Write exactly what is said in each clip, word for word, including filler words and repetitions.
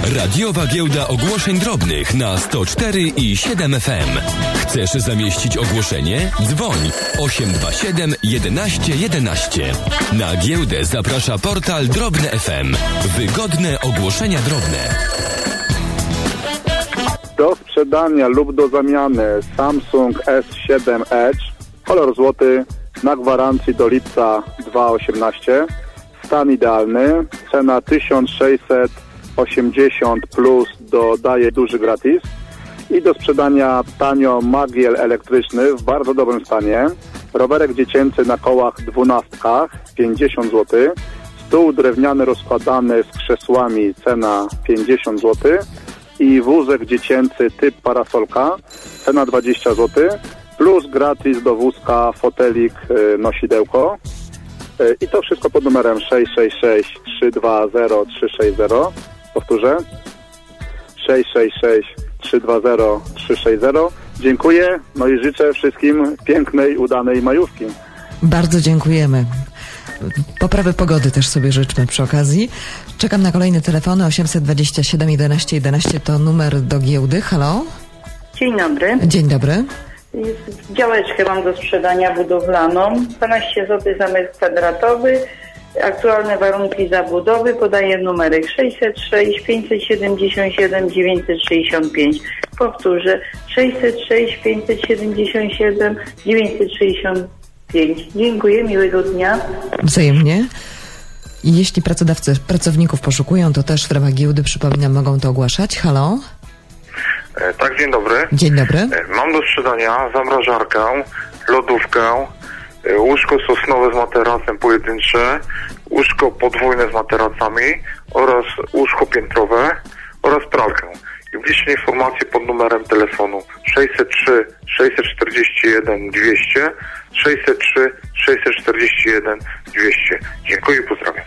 Radiowa Giełda Ogłoszeń Drobnych na sto cztery i siedem F M. Chcesz zamieścić ogłoszenie? Dzwoń osiem dwa siedem jedenaście jedenaście. Na giełdę zaprasza portal Drobne F M. Wygodne ogłoszenia drobne. Do sprzedania lub do zamiany Samsung S siedem Edge, kolor złoty, na gwarancji do lipca dwa tysiące osiemnastego. Stan idealny, cena tysiąc sześćset osiemdziesiąt plus dodaje duży gratis. I do sprzedania tanio Magiel elektryczny w bardzo dobrym stanie. Rowerek dziecięcy na kołach dwunastkach, pięćdziesiąt złotych. Stół drewniany rozkładany z krzesłami, cena pięćdziesiąt złotych. I wózek dziecięcy typ parasolka, cena dwadzieścia złotych. Plus gratis do wózka fotelik yy, nosidełko. Yy, I to wszystko pod numerem sześć sześć sześć trzy dwa zero trzy sześć zero. Powtórzę. sześć sześć sześć trzy dwa zero trzy sześć zero. Dziękuję, no i życzę wszystkim pięknej, udanej majówki. Bardzo dziękujemy. Poprawy pogody też sobie życzmy przy okazji. Czekam na kolejne telefony. osiemset dwadzieścia siedem jedenaście jedenaście to numer do giełdy. Halo? Dzień dobry. Dzień dobry. Działeczkę mam do sprzedania budowlaną. dwanaście złotych za metr kwadratowy. Aktualne warunki zabudowy. Podaję numerek sześćset sześć pięćset siedemdziesiąt siedem dziewięćset sześćdziesiąt pięć. Powtórzę. sześćset sześć pięćset siedemdziesiąt siedem dziewięćset sześćdziesiąt pięć. Dziękuję, miłego dnia. Wzajemnie. I jeśli pracodawcy pracowników poszukują, to też w ramach giełdy, przypominam, mogą to ogłaszać. Halo? E, tak, dzień dobry. Dzień dobry. E, mam do sprzedania zamrażarkę, lodówkę, e, łóżko sosnowe z materacem pojedyncze, łóżko podwójne z materacami oraz łóżko piętrowe oraz pralkę. I wliczne informacje pod numerem telefonu sześćset trzy sześćset czterdzieści jeden dwieście, sześćset trzy sześćset czterdzieści jeden dwieście. Dziękuję i pozdrawiam.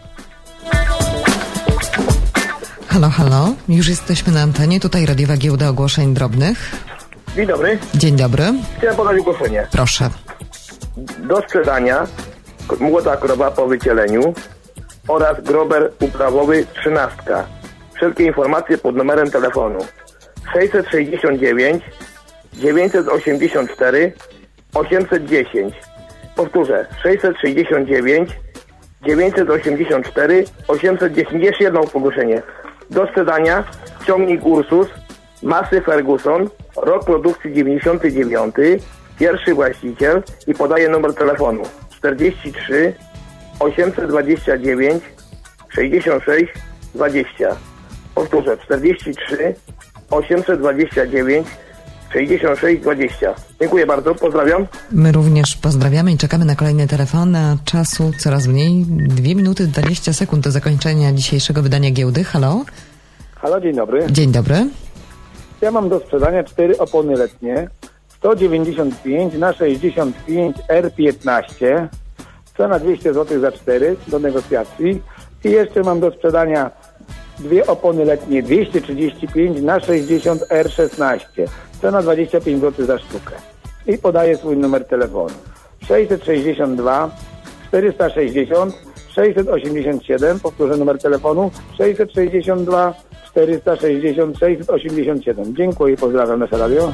Halo, halo. Już jesteśmy na antenie. Tutaj Radiowa Giełda Ogłoszeń Drobnych. Dzień dobry. Dzień dobry. Chciałem podać ogłoszenie. Proszę. Do sprzedania młota krowa po wycieleniu oraz grober uprawowy trzynastka. Wszelkie informacje pod numerem telefonu sześćset sześćdziesiąt dziewięć dziewięćset osiemdziesiąt cztery osiemset dziesięć. Powtórzę, sześćset sześćdziesiąt dziewięć dziewięćset osiemdziesiąt cztery osiemset dziesięć. Jeszcze jedno ogłoszenie. Do sprzedania ciągnik Ursus masy Ferguson, rok produkcji dziewięćdziesiąty dziewiąty, pierwszy właściciel i podaje numer telefonu czterdzieści trzy osiemset dwadzieścia dziewięć sześćdziesiąt sześć dwadzieścia. Powtórzę, czterdzieści trzy osiemset dwadzieścia dziewięć sześćdziesiąt sześć dwadzieścia. Dziękuję bardzo, pozdrawiam. My również pozdrawiamy i czekamy na kolejne telefony, a czasu coraz mniej. dwie minuty dwadzieścia sekund do zakończenia dzisiejszego wydania giełdy. Halo? Halo, dzień dobry. Dzień dobry. Ja mam do sprzedania cztery opony letnie, sto dziewięćdziesiąt pięć na sześćdziesiąt pięć R piętnaście, cena dwieście złotych za cztery do negocjacji. I jeszcze mam do sprzedania dwie opony letnie dwieście trzydzieści pięć na sześćdziesiąt R szesnaście, cena dwadzieścia pięć złotych za sztukę. I podaję swój numer telefonu sześćset sześćdziesiąt dwa czterysta sześćdziesiąt sześćset osiemdziesiąt siedem, powtórzę numer telefonu sześćset sześćdziesiąt dwa czterysta sześćdziesiąt sześćset osiemdziesiąt siedem. Dziękuję i pozdrawiam nasze radio.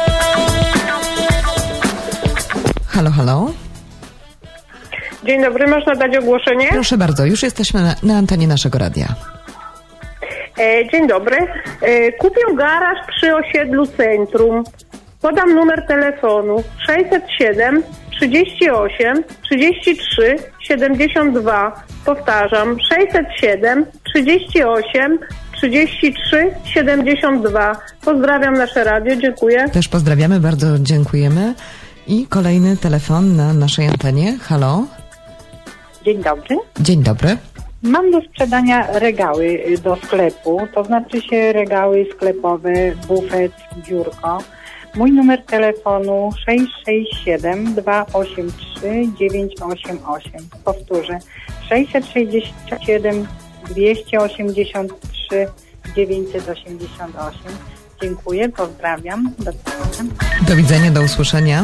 Halo, halo. Dzień dobry, można dać ogłoszenie? Proszę bardzo, już jesteśmy na, na antenie naszego radia. E, dzień dobry. E, kupię garaż przy osiedlu Centrum. Podam numer telefonu sześćset siedem trzydzieści osiem trzydzieści trzy siedemdziesiąt dwa. Powtarzam, sześćset siedem trzydzieści osiem trzydzieści trzy siedemdziesiąt dwa. Pozdrawiam nasze radio, dziękuję. Też pozdrawiamy, bardzo dziękujemy. I kolejny telefon na naszej antenie. Halo? Dzień dobry. Dzień dobry. Mam do sprzedania regały do sklepu, to znaczy się regały sklepowe, bufet, biurko. Mój numer telefonu sześć sześć siedem dwa osiem trzy dziewięć osiem osiem. Powtórzę, sześćset sześćdziesiąt siedem dwieście osiemdziesiąt trzy dziewięćset osiemdziesiąt osiem. Dziękuję, pozdrawiam. Do widzenia. Do widzenia, do usłyszenia.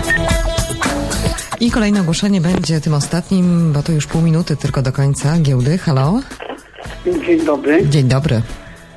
I kolejne ogłoszenie będzie tym ostatnim, bo to już pół minuty tylko do końca giełdy. Halo? Dzień dobry. Dzień dobry.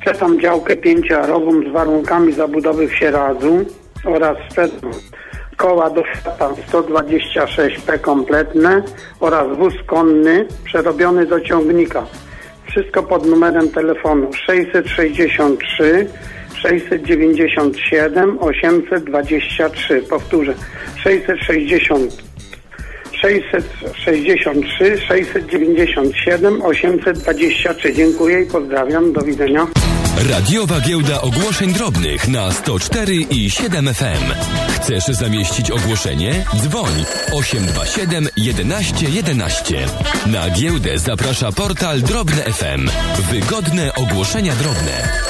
Sprzedam działkę pięciarową z warunkami zabudowy w Sieradzu oraz sprzedam koła do świata sto dwadzieścia sześć P kompletne oraz wóz konny przerobiony do ciągnika. Wszystko pod numerem telefonu sześćset sześćdziesiąt trzy sześćset dziewięćdziesiąt siedem osiemset dwadzieścia trzy. Powtórzę, sześćset sześćdziesiąt sześćset sześćdziesiąt trzy sześćset dziewięćdziesiąt siedem osiemset dwadzieścia trzy. Dziękuję i pozdrawiam. Do widzenia. Radiowa giełda ogłoszeń drobnych na sto cztery i siedem F M. Chcesz zamieścić ogłoszenie? Dzwoń osiem dwa siedem jedenaście jedenaście. Na giełdę zaprasza portal Drobne F M. Wygodne ogłoszenia drobne.